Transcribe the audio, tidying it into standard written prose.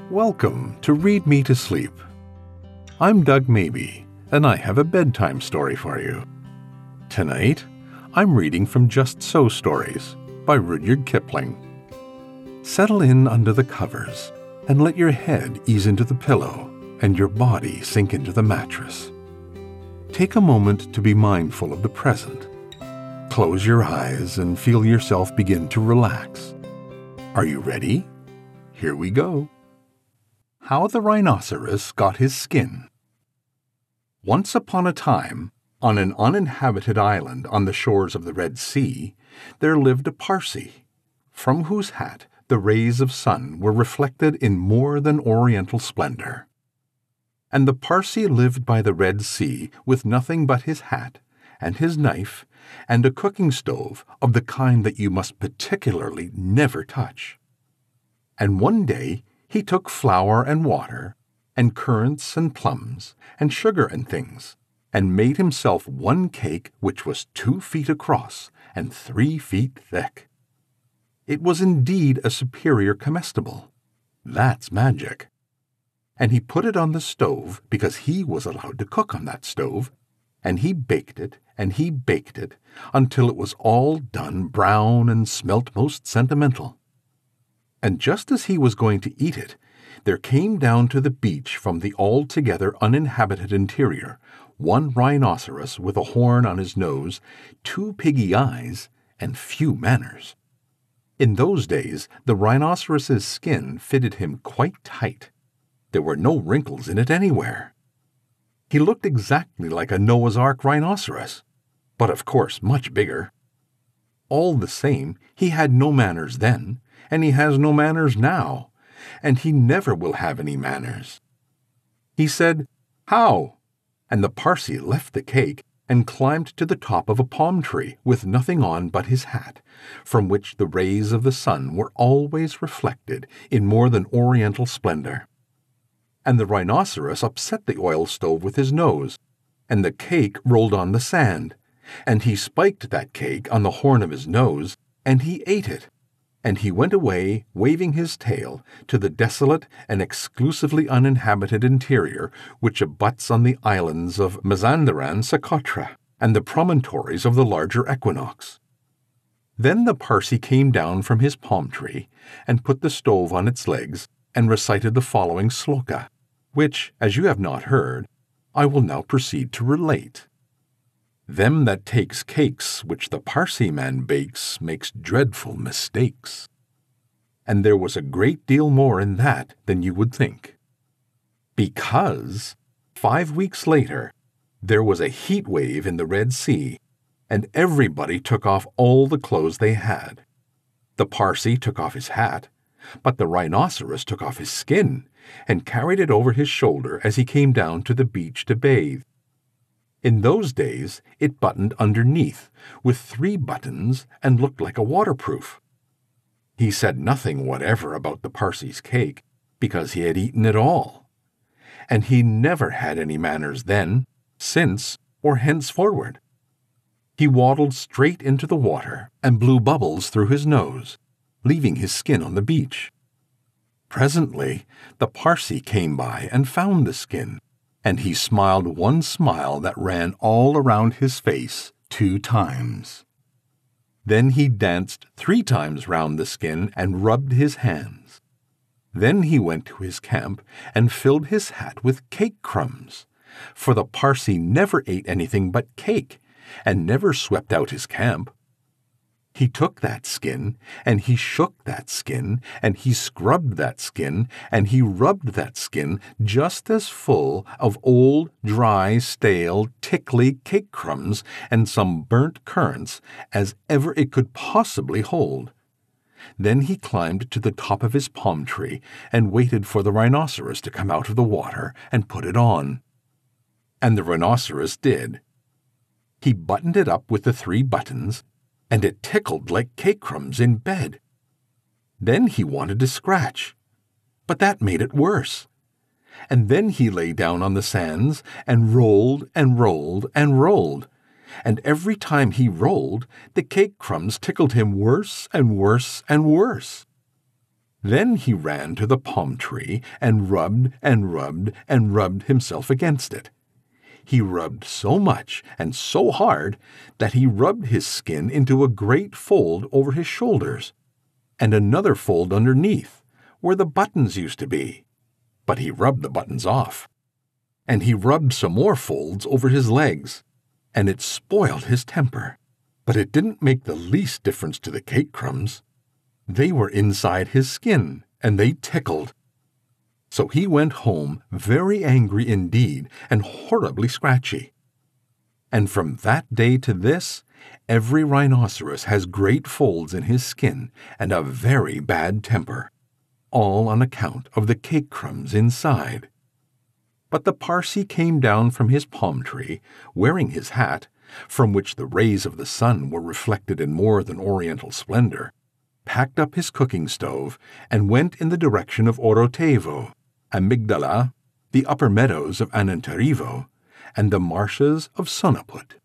Welcome to Read Me to Sleep. I'm Doug Maybe, and I have a bedtime story for you. Tonight, I'm reading from Just So Stories by Rudyard Kipling. Settle in under the covers and let your head ease into the pillow and your body sink into the mattress. Take a moment to be mindful of the present. Close your eyes and feel yourself begin to relax. Are you ready? Here we go. How the Rhinoceros Got His Skin. Once upon a time, on an uninhabited island on the shores of the Red Sea, there lived a Parsee, from whose hat the rays of sun were reflected in more than oriental splendor. And the Parsee lived by the Red Sea with nothing but his hat, and his knife, and a cooking stove of the kind that you must particularly never touch. And one day he took flour and water, and currants and plums, and sugar and things, and made himself one cake which was 2 feet across and 3 feet thick. It was indeed a superior comestible. That's magic. And he put it on the stove because he was allowed to cook on that stove, and he baked it until it was all done brown and smelt most sentimental. And just as he was going to eat it, there came down to the beach from the altogether uninhabited interior one rhinoceros with a horn on his nose, 2 piggy eyes, and few manners. In those days, the rhinoceros's skin fitted him quite tight. There were no wrinkles in it anywhere. He looked exactly like a Noah's Ark rhinoceros, but of course much bigger. All the same, he had no manners then, and he has no manners now, and he never will have any manners. He said, "How?" And the Parsee left the cake and climbed to the top of a palm tree with nothing on but his hat, from which the rays of the sun were always reflected in more than oriental splendor. And the rhinoceros upset the oil stove with his nose, and the cake rolled on the sand, and he spiked that cake on the horn of his nose, and he ate it. And he went away, waving his tail, to the desolate and exclusively uninhabited interior which abuts on the islands of Mazanderan, Socotra, and the promontories of the larger equinox. Then the Parsee came down from his palm tree and put the stove on its legs and recited the following sloka, which, as you have not heard, I will now proceed to relate. Them that takes cakes which the Parsee man bakes makes dreadful mistakes. And there was a great deal more in that than you would think. Because 5 weeks later, there was a heat wave in the Red Sea, and everybody took off all the clothes they had. The Parsee took off his hat, but the rhinoceros took off his skin and carried it over his shoulder as he came down to the beach to bathe. In those days, it buttoned underneath, with 3 buttons, and looked like a waterproof. He said nothing whatever about the Parsee's cake, because he had eaten it all. And he never had any manners then, since, or henceforward. He waddled straight into the water and blew bubbles through his nose, leaving his skin on the beach. Presently, the Parsee came by and found the skin, and he smiled one smile that ran all around his face 2 times. Then he danced 3 times round the skin and rubbed his hands. Then he went to his camp and filled his hat with cake crumbs, for the Parsee never ate anything but cake, and never swept out his camp. He took that skin, and he shook that skin, and he scrubbed that skin, and he rubbed that skin just as full of old, dry, stale, tickly cake crumbs and some burnt currants as ever it could possibly hold. Then he climbed to the top of his palm tree and waited for the rhinoceros to come out of the water and put it on. And the rhinoceros did. He buttoned it up with the 3 buttons, and it tickled like cake crumbs in bed. Then he wanted to scratch, but that made it worse. And then he lay down on the sands and rolled and rolled and rolled, and every time he rolled, the cake crumbs tickled him worse and worse and worse. Then he ran to the palm tree and rubbed and rubbed and rubbed himself against it. He rubbed so much and so hard that he rubbed his skin into a great fold over his shoulders, and another fold underneath, where the buttons used to be. But he rubbed the buttons off. And he rubbed some more folds over his legs, and it spoiled his temper. But it didn't make the least difference to the cake crumbs. They were inside his skin, and they tickled. So he went home very angry indeed and horribly scratchy. And from that day to this, every rhinoceros has great folds in his skin and a very bad temper, all on account of the cake crumbs inside. But the Parsee came down from his palm tree, wearing his hat, from which the rays of the sun were reflected in more than oriental splendor, packed up his cooking stove, and went in the direction of Orotevo, Amygdala, the upper meadows of Anantarivo, and the marshes of Sonaput.